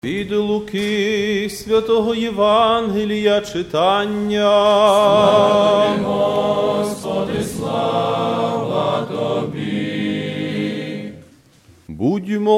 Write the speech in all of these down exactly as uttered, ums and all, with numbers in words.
Від Луки святого Євангелія читання. Слава тобі, Господи, слава тобі. Будьмо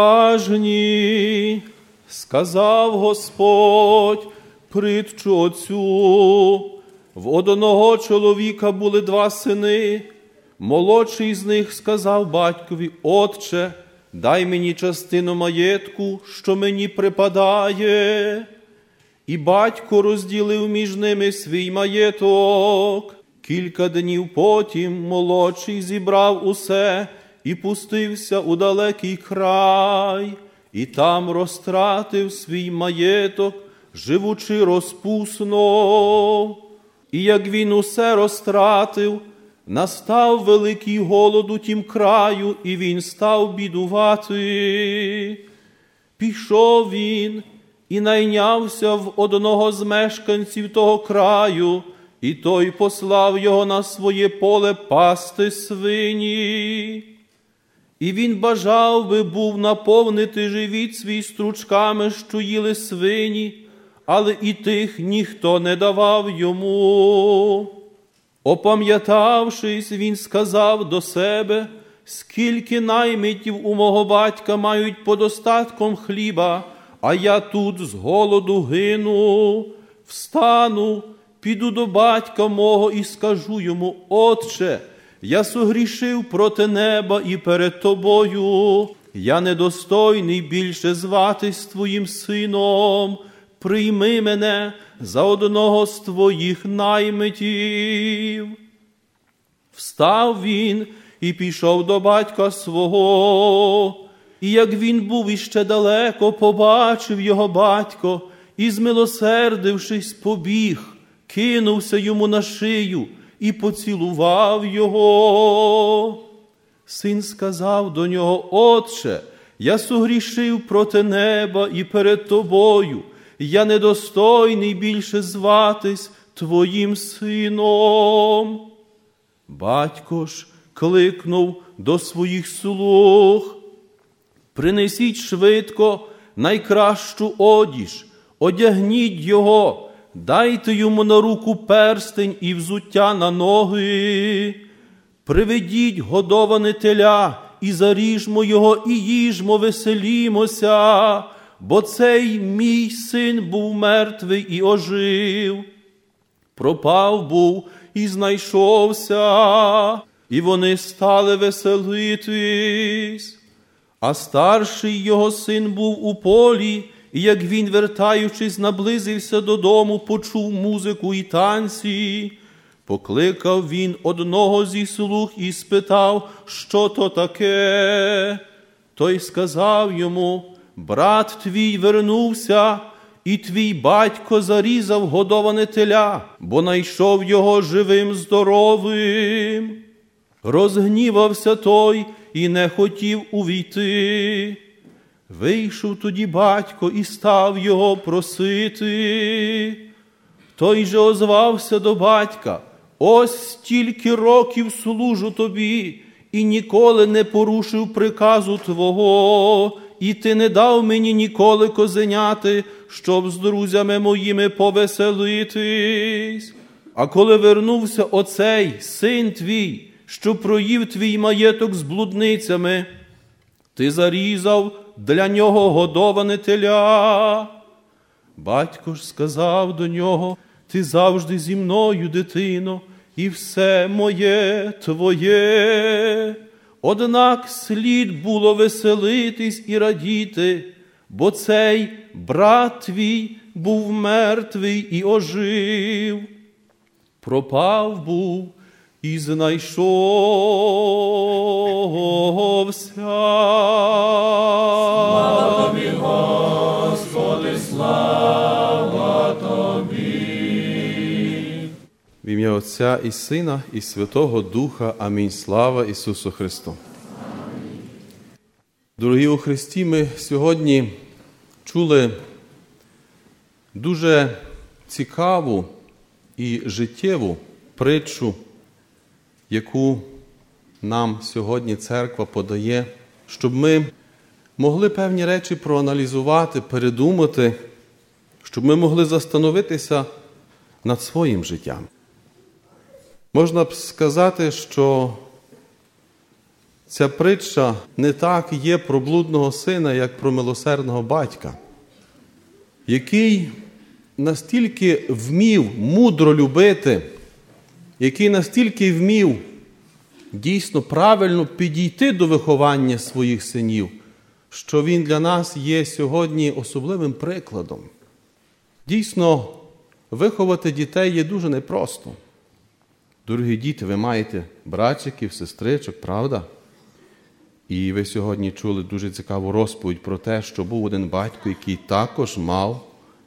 уважні, сказав Господь притчу оцю. В одного чоловіка були два сини. Молодший з них сказав батькові: «Отче, дай мені частину маєтку, що мені припадає». І батько розділив між ними свій маєток. Кілька днів потім молодший зібрав усе і пустився у далекий край, і там розтратив свій маєток, живучи розпусно. І як він усе розтратив, настав великий голод у тім краю, і він став бідувати. Пішов він і найнявся в одного з мешканців того краю, і той послав його на своє поле пасти свині. І він бажав би був наповнити живіт свій стручками, що їли свині, але і тих ніхто не давав йому. Опам'ятавшись, він сказав до себе: «Скільки наймитів у мого батька мають подостатком хліба, а я тут з голоду гину. Встану, піду до батька мого і скажу йому: Отче, я согрішив проти неба і перед тобою. Я недостойний більше зватись твоїм сином. Прийми мене за одного з твоїх наймитів». Встав він і пішов до батька свого. І як він був іще далеко, побачив його батько і, змилосердившись, побіг, кинувся йому на шию і поцілував його. Син сказав до нього: «Отче, я согрішив проти неба і перед тобою. Я недостойний більше зватись твоїм сином». Батько ж кликнув до своїх слуг: «Принесіть швидко найкращу одіж, одягніть його, дайте йому на руку перстень і взуття на ноги. Приведіть годоване теля і заріжмо його, і їжмо, веселімося, бо цей мій син був мертвий і ожив, пропав був і знайшовся». І вони стали веселитись. А старший його син був у полі, і як він, вертаючись, наблизився додому, почув музику і танці. Покликав він одного зі слуг і спитав, що то таке. Той сказав йому: «Брат твій вернувся, і твій батько зарізав годоване теля, бо найшов його живим здоровим». Розгнівався той і не хотів увійти. Вийшов тоді батько і став його просити. Той же озвався до батька: «Ось стільки років служу тобі, і ніколи не порушив приказу твого, і ти не дав мені ніколи козеняти, щоб з друзями моїми повеселитись. А коли вернувся оцей син твій, що проїв твій маєток з блудницями, ти зарізав для нього годоване теля». Батько ж сказав до нього: «Ти завжди зі мною, дитино, і все моє твоє. Однак слід було веселитись і радіти, бо цей брат твій був мертвий і ожив, пропав був і знайшовся». Слава тобі, Господи, слава тобі. В ім'я Отця і Сина, і Святого Духа. Амінь. Слава Ісусу Христу. Амінь. Дорогі у Христі, ми сьогодні чули дуже цікаву і життєву притчу, яку нам сьогодні церква подає, щоб ми могли певні речі проаналізувати, передумати, щоб ми могли застановитися над своїм життям. Можна б сказати, що ця притча не так є про блудного сина, як про милосердного батька, який настільки вмів мудро любити, який настільки вмів дійсно правильно підійти до виховання своїх синів, що він для нас є сьогодні особливим прикладом. Дійсно, виховати дітей є дуже непросто. Дорогі діти, ви маєте братчиків, сестричок, правда? І ви сьогодні чули дуже цікаву розповідь про те, що був один батько, який також мав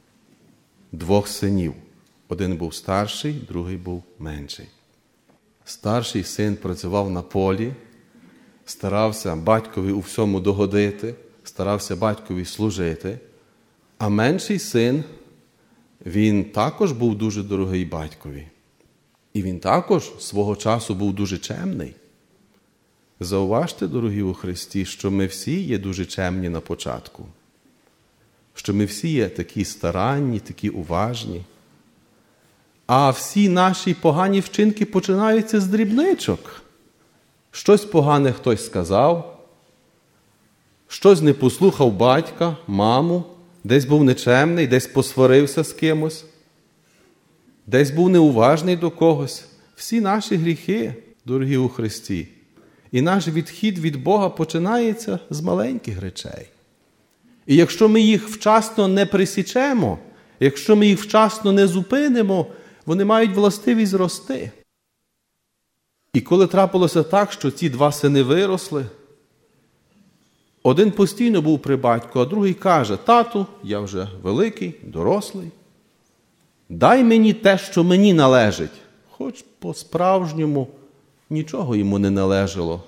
двох синів. Один був старший, другий був менший. Старший син працював на полі, старався батькові у всьому догодити, старався батькові служити, а менший син, він також був дуже дорогий батькові. І він також свого часу був дуже чемний. Зауважте, дорогі у Христі, що ми всі є дуже чемні на початку. Що ми всі є такі старанні, такі уважні. А всі наші погані вчинки починаються з дрібничок. Щось погане хтось сказав, щось не послухав батька, маму, десь був нечемний, десь посварився з кимось, десь був неуважний до когось. Всі наші гріхи, дорогі у Христі. І наш відхід від Бога починається з маленьких речей. І якщо ми їх вчасно не присічемо, якщо ми їх вчасно не зупинимо, вони мають властивість рости. І коли трапилося так, що ці два сини виросли, один постійно був при батьку, а другий каже: тату, я вже великий, дорослий, дай мені те, що мені належить. Хоч по-справжньому нічого йому не належало.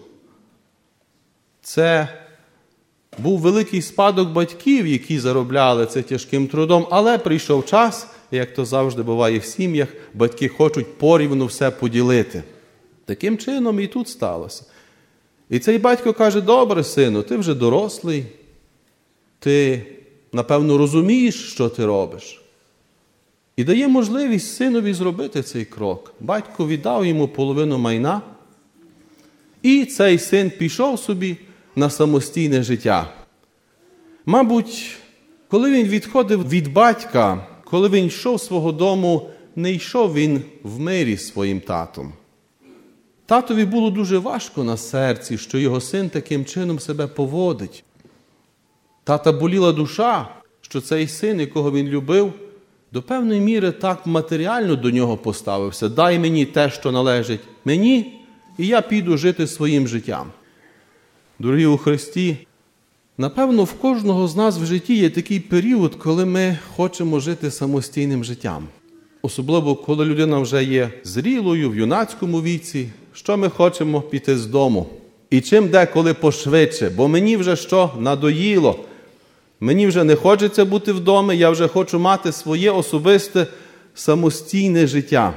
Це був великий спадок батьків, які заробляли це тяжким трудом, але прийшов час, як то завжди буває в сім'ях, батьки хочуть порівну все поділити. Таким чином і тут сталося. І цей батько каже: добре, сину, ти вже дорослий, ти, напевно, розумієш, що ти робиш. І дає можливість синові зробити цей крок. Батько віддав йому половину майна, і цей син пішов собі на самостійне життя. Мабуть, коли він відходив від батька, коли він йшов з свого дому, не йшов він в мирі з своїм татом. Татові було дуже важко на серці, що його син таким чином себе поводить. Тата боліла душа, що цей син, якого він любив, до певної міри так матеріально до нього поставився. Дай мені те, що належить мені, і я піду жити своїм життям. Дорогі у Христі, напевно, в кожного з нас в житті є такий період, коли ми хочемо жити самостійним життям. Особливо, коли людина вже є зрілою, в юнацькому віці, що ми хочемо піти з дому. І чим деколи пошвидше, бо мені вже що надоїло. Мені вже не хочеться бути вдома, я вже хочу мати своє особисте самостійне життя.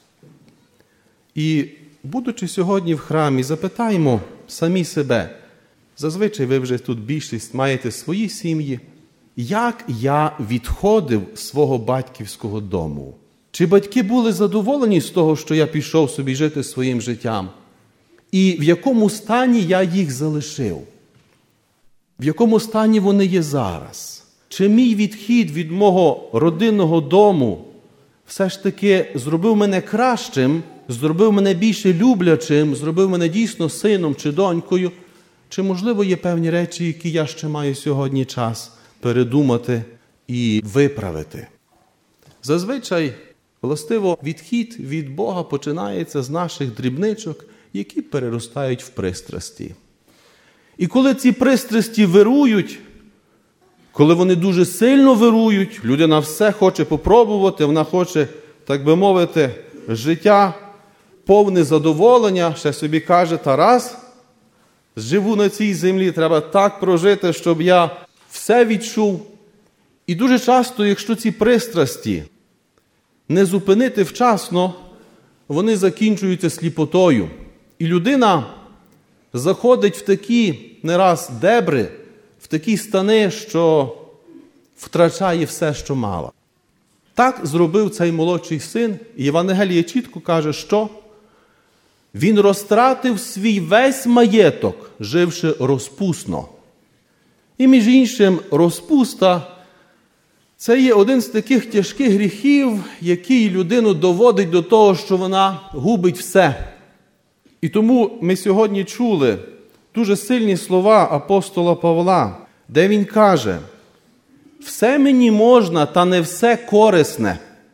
І, будучи сьогодні в храмі, запитаємо самі себе, зазвичай ви вже тут більшість маєте свої сім'ї, як я відходив з свого батьківського дому? Чи батьки були задоволені з того, що я пішов собі жити своїм життям? І в якому стані я їх залишив? В якому стані вони є зараз? Чи мій відхід від мого родинного дому все ж таки зробив мене кращим, зробив мене більше люблячим, зробив мене дійсно сином чи донькою? Чи, можливо, є певні речі, які я ще маю сьогодні час передумати і виправити? Зазвичай, властиво, відхід від Бога починається з наших дрібничок, які переростають в пристрасті. І коли ці пристрасті вирують, коли вони дуже сильно вирують, людина все хоче попробувати, вона хоче, так би мовити, життя повне задоволення, ще собі каже: Тарас, живу на цій землі, треба так прожити, щоб я все відчув. І дуже часто, якщо ці пристрасті не зупинити вчасно, вони закінчуються сліпотою. І людина заходить в такі не раз дебри, в такі стани, що втрачає все, що мала. Так зробив цей молодший син, і Євангеліє чітко каже, що він розтратив свій весь маєток, живши розпусно. І, між іншим, розпуста – це є один з таких тяжких гріхів, який людину доводить до того, що вона губить все. І тому ми сьогодні чули дуже сильні слова апостола Павла, де він каже: «Все мені можна, та не все корисне.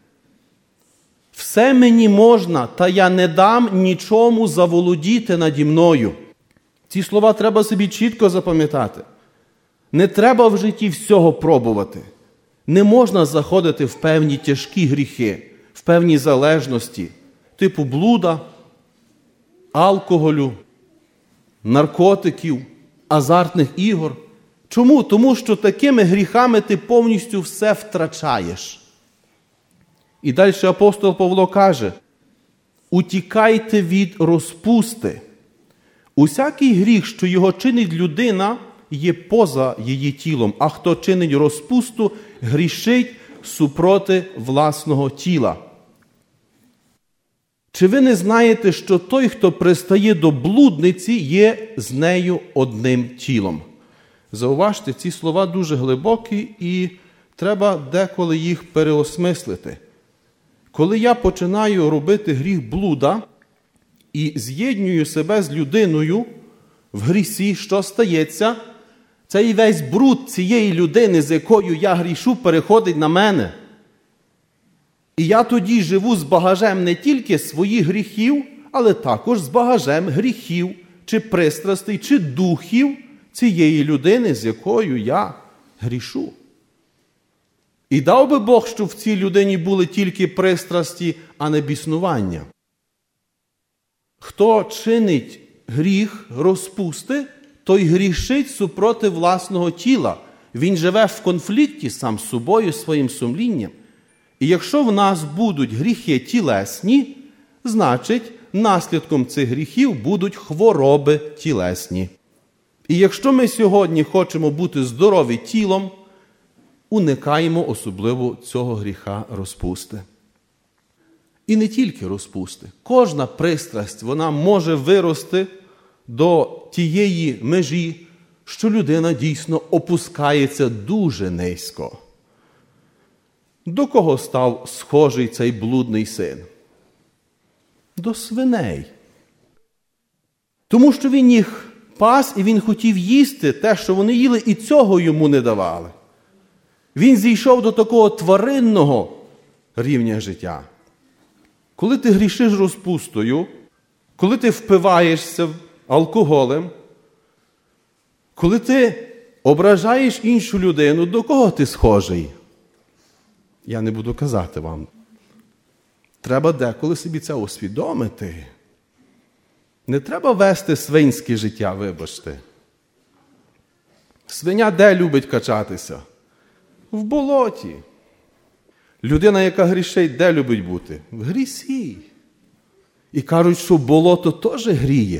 Все мені можна, та я не дам нічому заволодіти наді мною». Ці слова треба собі чітко запам'ятати. Не треба в житті всього пробувати. Не можна заходити в певні тяжкі гріхи, в певні залежності, типу блуда, алкоголю, наркотиків, азартних ігор. Чому? Тому що такими гріхами ти повністю все втрачаєш. І далі апостол Павло каже: «Утікайте від розпусти. Усякий гріх, що його чинить людина, є поза її тілом, а хто чинить розпусту, грішить супроти власного тіла». Чи ви не знаєте, що той, хто пристає до блудниці, є з нею одним тілом? Зауважте, ці слова дуже глибокі і треба деколи їх переосмислити. Коли я починаю робити гріх блуда і з'єднюю себе з людиною в грісі, що стається? Цей весь бруд цієї людини, з якою я грішу, переходить на мене. І я тоді живу з багажем не тільки своїх гріхів, але також з багажем гріхів, чи пристрастей, чи духів цієї людини, з якою я грішу. І дав би Бог, щоб в цій людині були тільки пристрасті, а не біснування. Хто чинить гріх розпусти, той грішить супроти власного тіла. Він живе в конфлікті сам з собою, своїм сумлінням. І якщо в нас будуть гріхи тілесні, значить, наслідком цих гріхів будуть хвороби тілесні. І якщо ми сьогодні хочемо бути здорові тілом, уникаємо особливо цього гріха розпусти. І не тільки розпусти. Кожна пристрасть, вона може вирости до тієї межі, що людина дійсно опускається дуже низько. До кого став схожий цей блудний син? До свиней. Тому що він їх пас, і він хотів їсти те, що вони їли, і цього йому не давали. Він зійшов до такого тваринного рівня життя. Коли ти грішиш розпустою, коли ти впиваєшся алкоголем, коли ти ображаєш іншу людину, до кого ти схожий? Я не буду казати вам. Треба деколи собі це усвідомити. Не треба вести свинське життя, вибачте. Свиня де любить качатися? В болоті. Людина, яка грішить, де любить бути? В грісі. І кажуть, що болото теж гріє.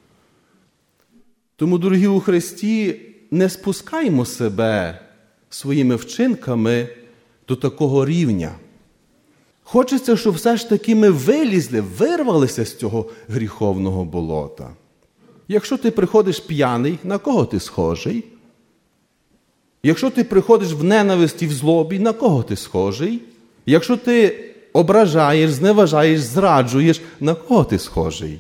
Тому, дорогі у Христі, не спускаймо себе своїми вчинками до такого рівня. Хочеться, щоб все ж таки ми вилізли, вирвалися з цього гріховного болота. Якщо ти приходиш п'яний, на кого ти схожий? Якщо ти приходиш в ненависті, в злобі, на кого ти схожий? Якщо ти ображаєш, зневажаєш, зраджуєш, на кого ти схожий?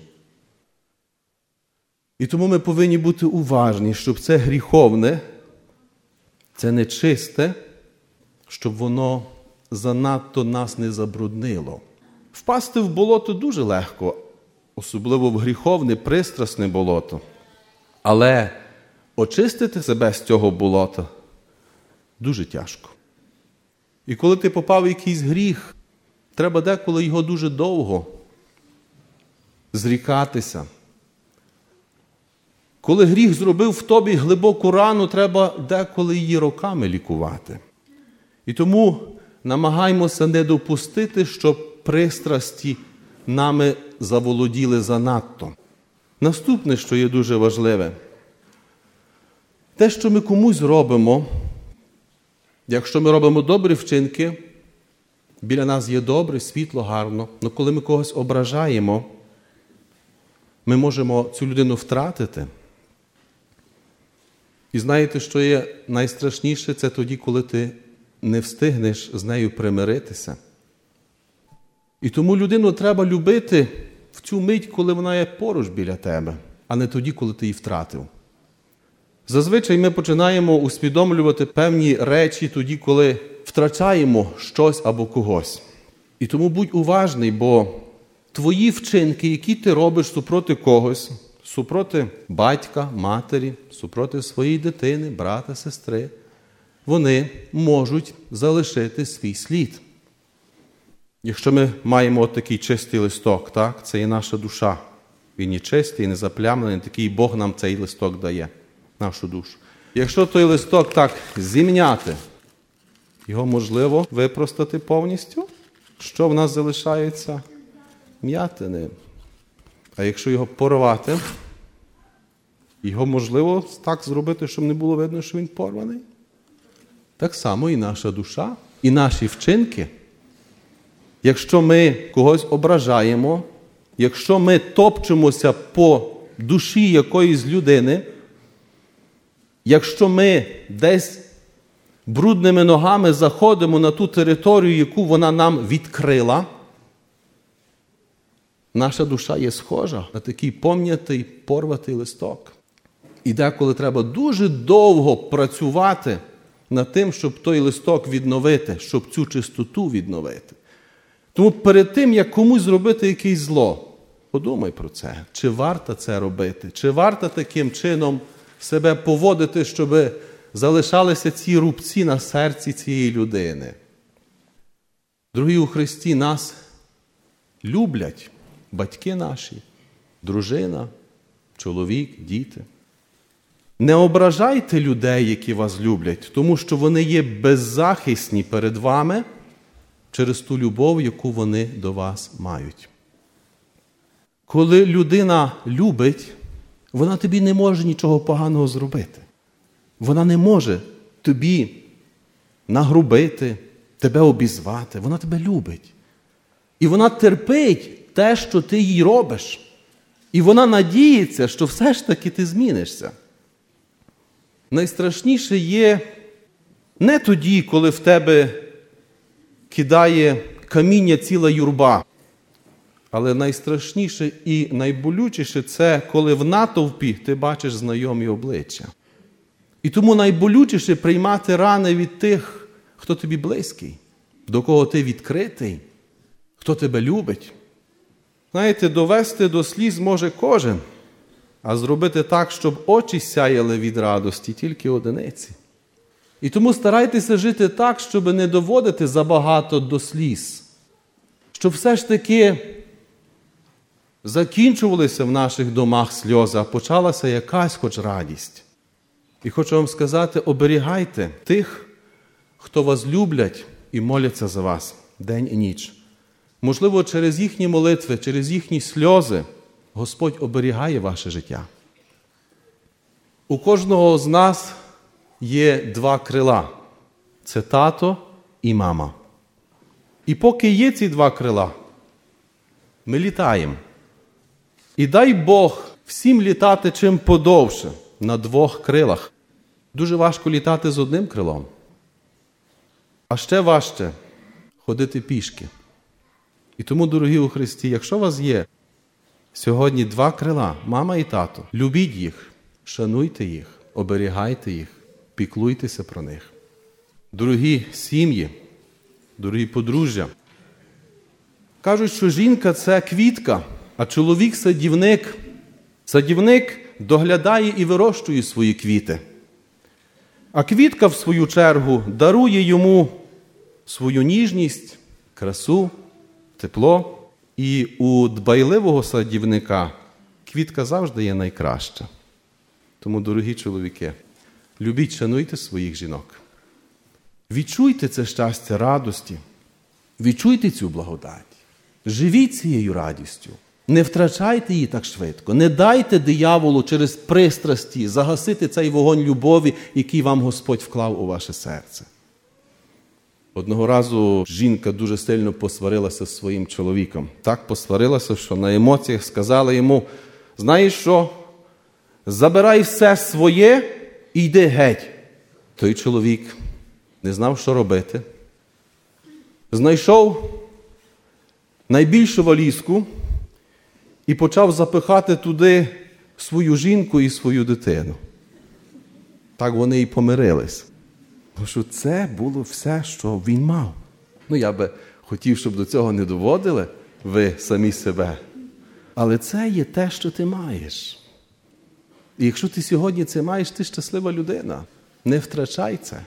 І тому ми повинні бути уважні, щоб це гріховне, це нечисте, щоб воно занадто нас не забруднило. Впасти в болото дуже легко, особливо в гріховне, пристрасне болото. Але очистити себе з цього болота дуже тяжко. І коли ти попав в якийсь гріх, треба деколи його дуже довго зрікатися. Коли гріх зробив в тобі глибоку рану, треба деколи її роками лікувати. І тому намагаємося не допустити, щоб пристрасті нами заволоділи занадто. Наступне, що є дуже важливе. те, що ми комусь робимо, якщо ми робимо добрі вчинки, біля нас є добре, світло, гарно. Але коли ми когось ображаємо, ми можемо цю людину втратити. І знаєте, що є найстрашніше? Це тоді, коли ти не встигнеш з нею примиритися. І тому людину треба любити в цю мить, коли вона є поруч біля тебе, а не тоді, коли ти її втратив. Зазвичай ми починаємо усвідомлювати певні речі тоді, коли втрачаємо щось або когось. І тому будь уважний, бо твої вчинки, які ти робиш супроти когось, супроти батька, матері, супроти своєї дитини, брата, сестри, вони можуть залишити свій слід. Якщо ми маємо от такий чистий листок, так, це є наша душа. Він є чистий, не заплямлений, такий Бог нам цей листок дає, нашу душу. Якщо той листок так зімняти, його можливо випростати повністю, що в нас залишається? М'ятини. А якщо його порвати, його можливо так зробити, щоб не було видно, що він порваний? Так само і наша душа, і наші вчинки. Якщо ми когось ображаємо, якщо ми топчемося по душі якоїсь людини, якщо ми десь брудними ногами заходимо на ту територію, яку вона нам відкрила, наша душа є схожа на такий пом'ятий, порватий листок. І деколи треба дуже довго працювати над тим, щоб той листок відновити, щоб цю чистоту відновити. Тому перед тим, як комусь зробити якесь зло, подумай про це. Чи варто це робити? Чи варто таким чином себе поводити, щоб залишалися ці рубці на серці цієї людини? Дорогі у Христі, нас люблять батьки наші, дружина, чоловік, діти. Не ображайте людей, які вас люблять, тому що вони є беззахисні перед вами через ту любов, яку вони до вас мають. Коли людина любить, вона тобі не може нічого поганого зробити. Вона не може тобі нагрубити, тебе обізвати. Вона тебе любить. І вона терпить те, що ти їй робиш. І вона надіється, що все ж таки ти змінишся. Найстрашніше є не тоді, коли в тебе кидає каміння ціла юрба. Але найстрашніше і найболючіше – це коли в натовпі ти бачиш знайомі обличчя. І тому найболючіше приймати рани від тих, хто тобі близький, до кого ти відкритий, хто тебе любить. Знаєте, довести до сліз може кожен, а зробити так, щоб очі сяяли від радості, тільки одиниці. І тому старайтеся жити так, щоб не доводити забагато до сліз. Щоб все ж таки закінчувалися в наших домах сльози, а почалася якась хоч радість. І хочу вам сказати, оберігайте тих, хто вас люблять і моляться за вас день і ніч. Можливо, через їхні молитви, через їхні сльози Господь оберігає ваше життя. У кожного з нас є два крила – це тато і мама. І поки є ці два крила, ми літаємо. І дай Бог всім літати чим подовше, на двох крилах. Дуже важко літати з одним крилом. А ще важче ходити пішки. І тому, дорогі у Христі, якщо у вас є сьогодні два крила, мама і тато, любіть їх, шануйте їх, оберігайте їх, піклуйтеся про них. Дорогі сім'ї, дорогі подружжя, кажуть, що жінка – це квітка, а чоловік – садівник. Садівник доглядає і вирощує свої квіти. А квітка, в свою чергу, дарує йому свою ніжність, красу, тепло. І у дбайливого садівника квітка завжди є найкраща. Тому, дорогі чоловіки, любіть, шануйте своїх жінок. Відчуйте це щастя радості. Відчуйте цю благодать. Живіть цією радістю. Не втрачайте її так швидко. Не дайте дияволу через пристрасті загасити цей вогонь любові, який вам Господь вклав у ваше серце. Одного разу жінка дуже сильно посварилася з своїм чоловіком. Так посварилася, що на емоціях сказала йому: знаєш що, забирай все своє і йди геть. Той чоловік не знав, що робити. Знайшов найбільшу валізку і почав запихати туди свою жінку і свою дитину. Так вони і помирились. Тому що це було все, що він мав. Ну, я би хотів, щоб до цього не доводили ви самі себе. Але це є те, що ти маєш. І якщо ти сьогодні це маєш, ти щаслива людина. Не втрачай це.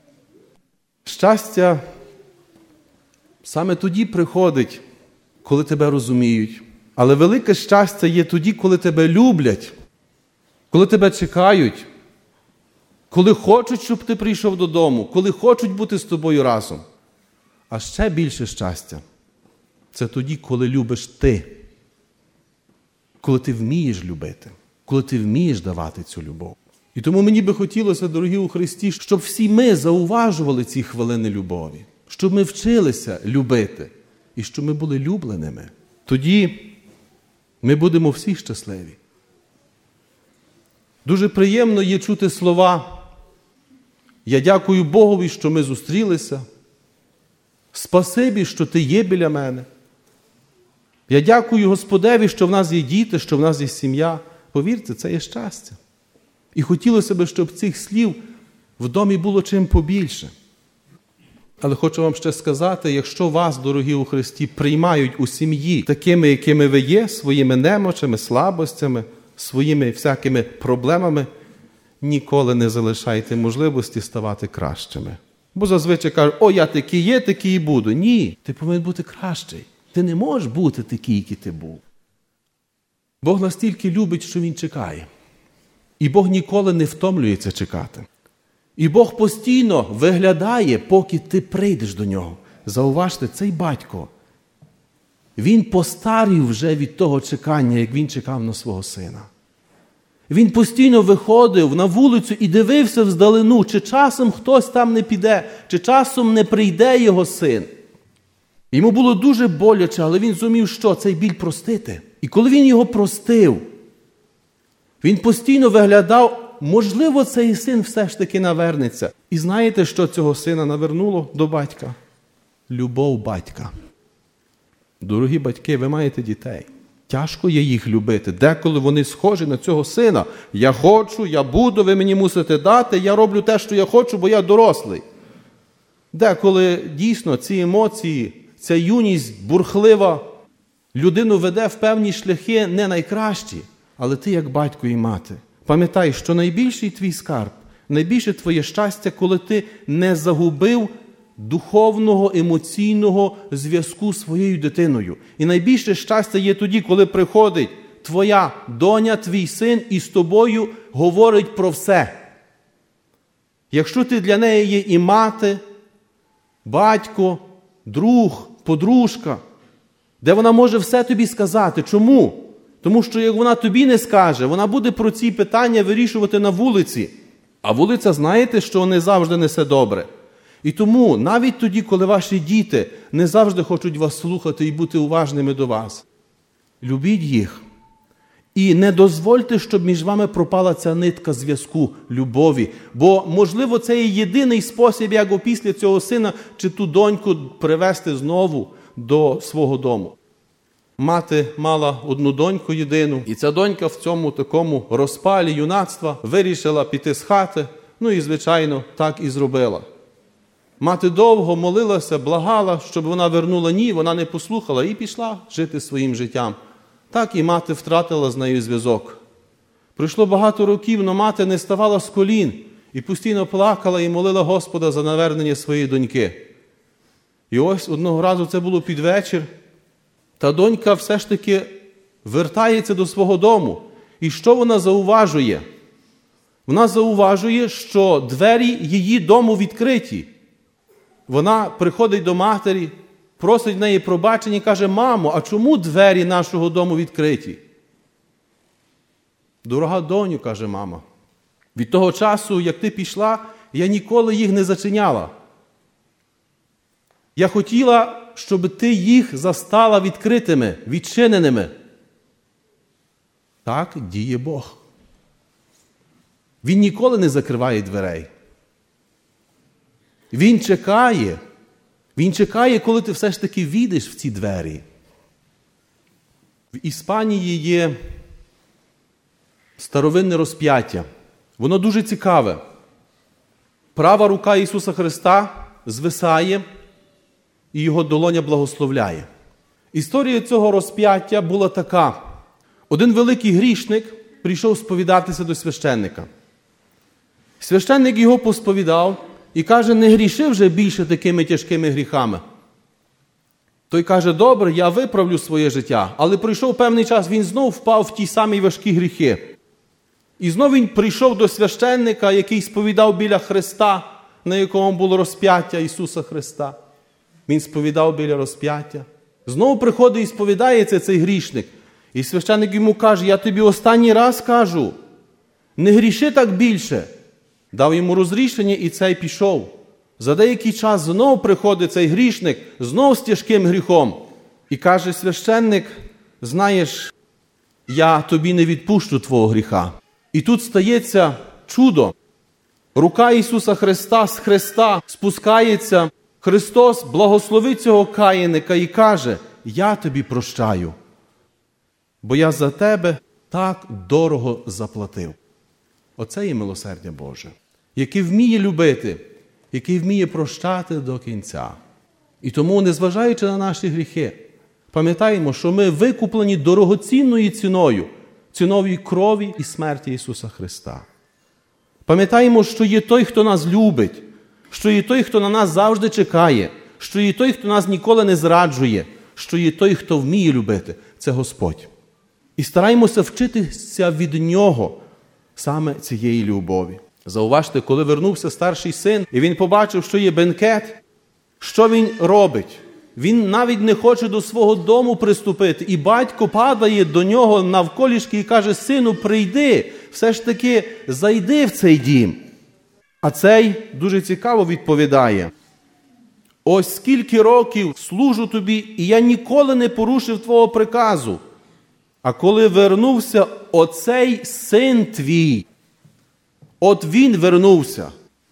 Щастя саме тоді приходить, коли тебе розуміють. Але велике щастя є тоді, коли тебе люблять, коли тебе чекають, коли хочуть, щоб ти прийшов додому, коли хочуть бути з тобою разом. А ще більше щастя – це тоді, коли любиш ти. Коли ти вмієш любити, коли ти вмієш давати цю любов. І тому мені би хотілося, дорогі у Христі, щоб всі ми зауважували ці хвилини любові, щоб ми вчилися любити і щоб ми були любленими. Тоді ми будемо всі щасливі. Дуже приємно є чути слова: «Я дякую Богові, що ми зустрілися. Спасибі, що ти є біля мене. Я дякую Господеві, що в нас є діти, що в нас є сім'я». Повірте, це є щастя. І хотілося б, щоб цих слів в домі було чим побільше. Але хочу вам ще сказати, якщо вас, дорогі у Христі, приймають у сім'ї такими, якими ви є, своїми немочами, слабостями, своїми всякими проблемами, ніколи не залишайте можливості ставати кращими. Бо зазвичай кажуть: «О, я такий є, такий і буду». Ні, ти повинен бути кращий. Ти не можеш бути такий, який ти був. Бог настільки любить, що Він чекає. І Бог ніколи не втомлюється чекати. І Бог постійно виглядає, поки ти прийдеш до Нього. Зауважте, цей батько, він постарів вже від того чекання, як він чекав на свого сина. Він постійно виходив на вулицю і дивився вздалину, чи часом хтось там не піде, чи часом не прийде його син. Йому було дуже боляче, але він зумів, що цей біль простити. І коли він його простив, він постійно виглядав, можливо, цей син все ж таки навернеться. І знаєте, що цього сина навернуло до батька? Любов батька. Дорогі батьки, ви маєте дітей. Тяжко є їх любити. Деколи вони схожі на цього сина. Я хочу, я буду, ви мені мусите дати, я роблю те, що я хочу, бо я дорослий. Деколи дійсно ці емоції, ця юність бурхлива, людину веде в певні шляхи не найкращі, але ти як батько і мати. Пам'ятай, що найбільший твій скарб, найбільше твоє щастя, коли ти не загубив духовного, емоційного зв'язку з своєю дитиною. І найбільше щастя є тоді, коли приходить твоя доня, твій син і з тобою говорить про все. Якщо ти для неї є і мати, батько, друг, подружка, де вона може все тобі сказати. Чому? Тому що як вона тобі не скаже, вона буде про ці питання вирішувати на вулиці. А вулиця, знаєте, що не завжди несе добре. І тому, навіть тоді, коли ваші діти не завжди хочуть вас слухати і бути уважними до вас, любіть їх. І не дозвольте, щоб між вами пропала ця нитка зв'язку, любові. Бо, можливо, це є єдиний спосіб, як опісля цього сина чи ту доньку привести знову до свого дому. Мати мала одну доньку єдину, і ця донька в цьому такому розпалі юнацтва вирішила піти з хати, ну і, звичайно, так і зробила. Мати довго молилася, благала, щоб вона вернула. Ні, вона не послухала і пішла жити своїм життям. Так і мати втратила з нею зв'язок. Пройшло багато років, но мати не ставала з колін і постійно плакала і молила Господа за навернення своєї доньки. І ось одного разу, це було під вечір, та донька все ж таки вертається до свого дому. І що вона зауважує? Вона зауважує, що двері її дому відкриті. Вона приходить до матері, просить в неї пробачення і каже: мамо, а чому двері нашого дому відкриті? Дорога доню, каже мама, від того часу, як ти пішла, я ніколи їх не зачиняла. Я хотіла, щоб ти їх застала відкритими, відчиненими. Так діє Бог. Він ніколи не закриває дверей. Він чекає. Він чекає, коли ти все ж таки війдеш в ці двері. В Іспанії є старовинне розп'яття. Воно дуже цікаве. Права рука Ісуса Христа звисає, і Його долоня благословляє. Історія цього розп'яття була така. Один великий грішник прийшов сповідатися до священника. Священник його посповідав і каже: не гріши вже більше такими тяжкими гріхами. Той каже: добре, я виправлю своє життя. Але пройшов певний час, він знов впав в ті самі важкі гріхи. І знов він прийшов до священника, який сповідав біля Христа, на якому було розп'яття Ісуса Христа. Він сповідав біля розп'яття. Знову приходить і сповідається цей грішник. І священник йому каже: я тобі останній раз кажу, не гріши так більше. Дав йому розрішення, і цей пішов. За деякий час знову приходить цей грішник, знову з тяжким гріхом. І каже священник: знаєш, я тобі не відпущу твого гріха. І тут стається чудо. Рука Ісуса Христа з хреста спускається. Христос благословить цього каїника і каже: я тобі прощаю, бо я за тебе так дорого заплатив. Оце є милосердя Боже, яке вміє любити, яке вміє прощати до кінця. І тому, незважаючи на наші гріхи, пам'ятаємо, що ми викуплені дорогоцінною ціною, ціною крові і смерті Ісуса Христа. Пам'ятаємо, що є той, хто нас любить, що є той, хто на нас завжди чекає, що є той, хто нас ніколи не зраджує, що є той, хто вміє любити. Це Господь. І стараємося вчитися від Нього саме цієї любові. Зауважте, коли вернувся старший син, і він побачив, що є бенкет, що він робить? Він навіть не хоче до свого дому приступити. І батько падає до нього навколішки і каже: сину, прийди, все ж таки зайди в цей дім. А цей дуже цікаво відповідає: ось скільки років служу тобі, і я ніколи не порушив твого приказу. А коли вернувся оцей син твій, от він вернувся,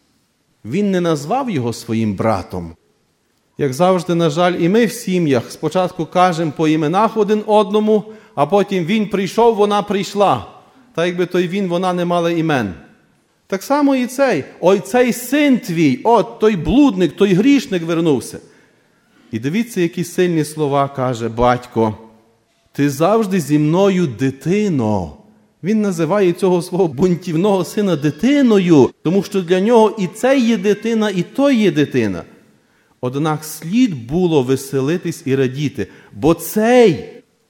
він не назвав його своїм братом. Як завжди, на жаль, і ми в сім'ях спочатку кажемо по іменах один одному, а потім він прийшов, вона прийшла. Та якби той він, вона не мала імен. Так само і цей. Ой, цей син твій, от той блудник, той грішник вернувся. І дивіться, які сильні слова каже батько: ти завжди зі мною, дитино. Він називає цього свого бунтівного сина дитиною, тому що для нього і цей є дитина, і той є дитина. Однак слід було веселитись і радіти, бо цей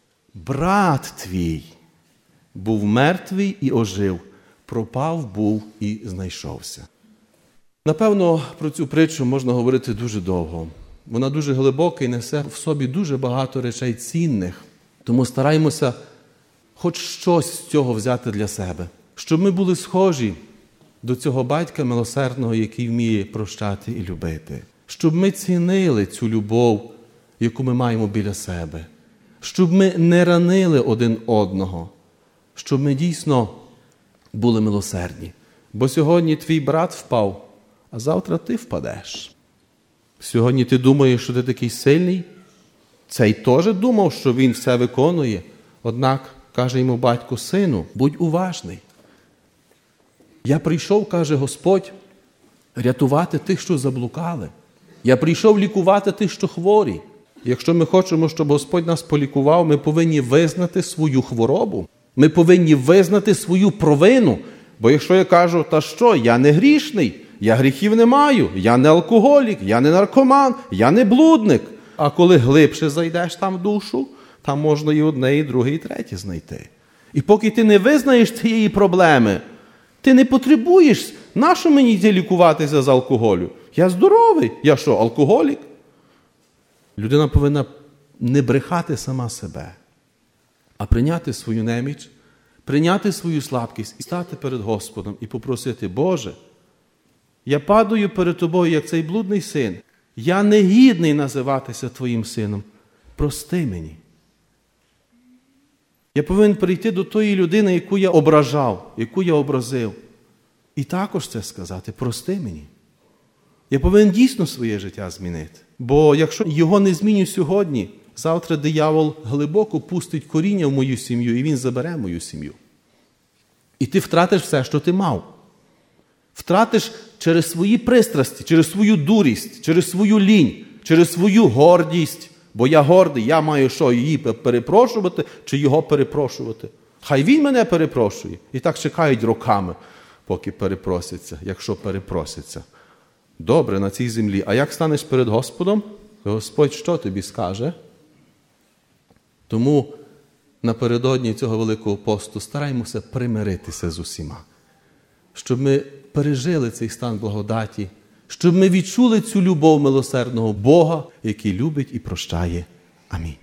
брат твій був мертвий і ожив, пропав був і знайшовся. Напевно, про цю притчу можна говорити дуже довго. Вона дуже глибока і несе в собі дуже багато речей цінних. Тому стараємося хоч щось з цього взяти для себе, щоб ми були схожі до цього батька милосердного, який вміє прощати і любити. Щоб ми цінили цю любов, яку ми маємо біля себе. Щоб ми не ранили один одного. Щоб ми дійсно були милосердні. Бо сьогодні твій брат впав, а завтра ти впадеш. Сьогодні ти думаєш, що ти такий сильний. Цей теж думав, що він все виконує. Однак, каже йому батько: сину, будь уважний. Я прийшов, каже Господь, рятувати тих, що заблукали. Я прийшов лікувати тих, що хворі. Якщо ми хочемо, щоб Господь нас полікував, ми повинні визнати свою хворобу. Ми повинні визнати свою провину. Бо якщо я кажу: та що, я не грішний, я гріхів не маю, я не алкоголік, я не наркоман, я не блудник. А коли глибше зайдеш там в душу, там можна і одне, і друге, і третє знайти. І поки ти не визнаєш цієї проблеми, ти не потребуєш, нащо мені йти лікуватися з алкоголю? Я здоровий. Я що, алкоголік? Людина повинна не брехати сама себе, а прийняти свою неміч, прийняти свою слабкість і стати перед Господом і попросити: Боже, я падаю перед Тобою, як цей блудний син. Я не гідний називатися Твоїм сином. Прости мені. Я повинен прийти до тої людини, яку я ображав, яку я образив. І також це сказати: прости мені. Я повинен дійсно своє життя змінити. Бо якщо його не зміню сьогодні, завтра диявол глибоко пустить коріння в мою сім'ю, і він забере мою сім'ю. І ти втратиш все, що ти мав. Втратиш через свої пристрасті, через свою дурість, через свою лінь, через свою гордість. Бо я гордий, я маю що, її перепрошувати чи його перепрошувати? Хай він мене перепрошує. І так чекають роками, поки перепросяться, якщо перепросяться. Добре на цій землі. А як станеш перед Господом, Господь що тобі скаже? Тому напередодні цього Великого посту стараймося примиритися з усіма. Щоб ми пережили цей стан благодаті, щоб ми відчули цю любов милосердного Бога, який любить і прощає. Амінь.